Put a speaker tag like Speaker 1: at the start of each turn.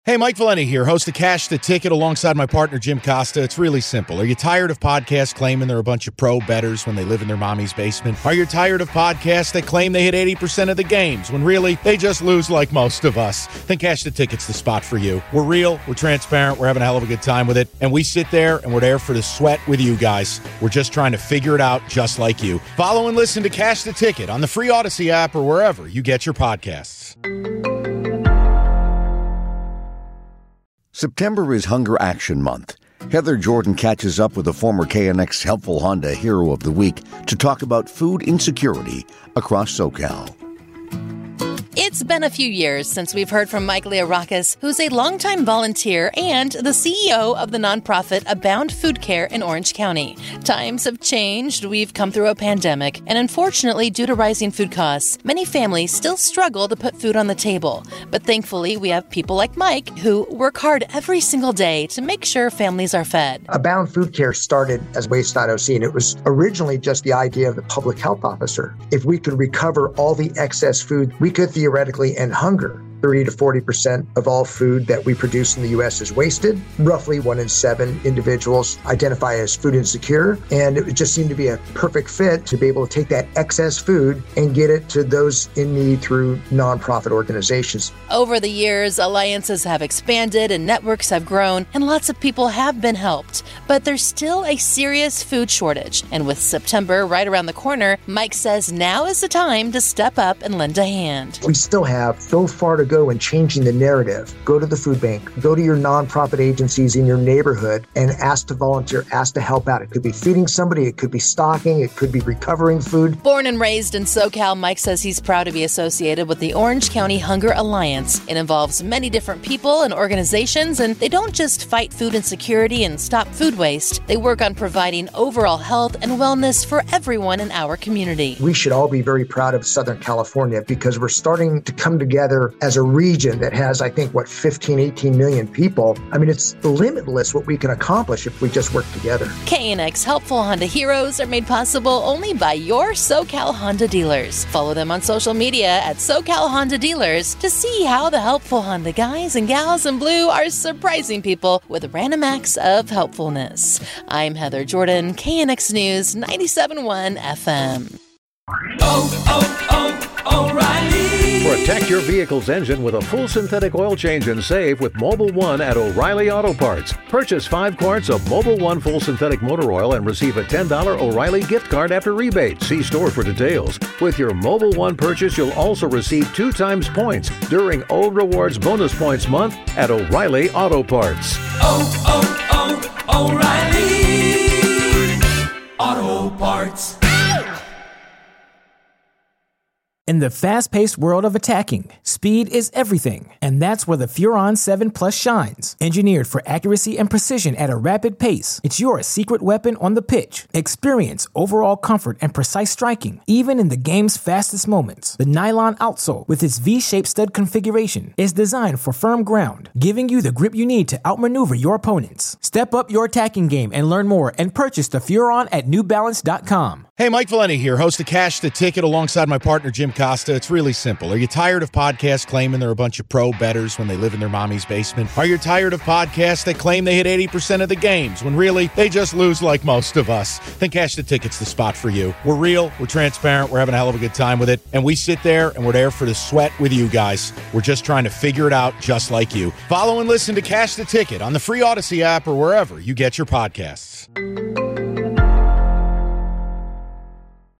Speaker 1: Hey, Mike Valenti here, host of Cash the Ticket alongside my partner, Jim Costa. It's really simple. Are you tired of podcasts claiming they're a bunch of pro bettors when they live in their mommy's basement? Are you tired of podcasts that claim they hit 80% of the games when really they just lose like most of us? Then Cash the Ticket's the spot for you. We're real, we're transparent, we're having a hell of a good time with it, and we sit there and we're there for the sweat with you guys. We're just trying to figure it out just like you. Follow and listen to Cash the Ticket on the free Odyssey app or wherever you get your podcasts.
Speaker 2: September is Hunger Action Month. Heather Jordan catches up with a former KNX Helpful Honda Hero of the Week to talk about food insecurity across SoCal.
Speaker 3: It's been a few years since we've heard from Mike Leorakis, who's a longtime volunteer and the CEO of the nonprofit Abound Food Care in Orange County. Times have changed, we've come through a pandemic, and unfortunately, due to rising food costs, many families still struggle to put food on the table. But thankfully, we have people like Mike who work hard every single day to make sure families are fed.
Speaker 4: Abound Food Care started as Waste.OC, and it was originally just the idea of the public health officer. If we could recover all the excess food, we could theoretically end hunger. 30 to 40% of all food that we produce in the U.S. is wasted. Roughly 1 in 7 individuals identify as food insecure, and it just seemed to be a perfect fit to be able to take that excess food and get it to those in need through nonprofit organizations.
Speaker 3: Over the years, alliances have expanded and networks have grown, and lots of people have been helped. But there's still a serious food shortage, and with September right around the corner, Mike says now is the time to step up and lend a hand.
Speaker 4: We still have so far to go in changing the narrative. Go to the food bank, go to your nonprofit agencies in your neighborhood and ask to volunteer, ask to help out. It could be feeding somebody, it could be stocking, it could be recovering food.
Speaker 3: Born and raised in SoCal, Mike says he's proud to be associated with the Orange County Hunger Alliance. It involves many different people and organizations, and they don't just fight food insecurity and stop food waste. They work on providing overall health and wellness for everyone in our community.
Speaker 4: We should all be very proud of Southern California because we're starting to come together as a region that has, 15, 18 million people. It's limitless what we can accomplish if we just work together.
Speaker 3: KNX Helpful Honda Heroes are made possible only by your SoCal Honda dealers. Follow them on social media at SoCal Honda Dealers to see how the helpful Honda guys and gals in blue are surprising people with random acts of helpfulness. I'm Heather Jordan, KNX News 97.1 FM.
Speaker 5: O'Reilly.
Speaker 6: Protect your vehicle's engine with a full synthetic oil change and save with Mobil 1 at O'Reilly Auto Parts. Purchase 5 quarts of Mobil 1 full synthetic motor oil and receive a $10 O'Reilly gift card after rebate. See store for details. With your Mobil 1 purchase, you'll also receive 2 times points during O Rewards Bonus Points Month at O'Reilly Auto Parts.
Speaker 5: O'Reilly Auto Parts.
Speaker 7: In the fast-paced world of attacking, speed is everything, and that's where the Furon 7 Plus shines. Engineered for accuracy and precision at a rapid pace, it's your secret weapon on the pitch. Experience overall comfort and precise striking, even in the game's fastest moments. The nylon outsole, with its V-shaped stud configuration, is designed for firm ground, giving you the grip you need to outmaneuver your opponents. Step up your attacking game and learn more and purchase the Furon at NewBalance.com.
Speaker 1: Hey, Mike Valenti here, host of Cash the Ticket alongside my partner, Jim Costa. It's really simple. Are you tired of podcasts claiming they're a bunch of pro bettors when they live in their mommy's basement? Are you tired of podcasts that claim they hit 80% of the games when really they just lose like most of us? Then Cash the Ticket's the spot for you. We're real, we're transparent, we're having a hell of a good time with it, and we sit there and we're there for the sweat with you guys. We're just trying to figure it out just like you. Follow and listen to Cash the Ticket on the free Odyssey app or wherever you get your podcasts.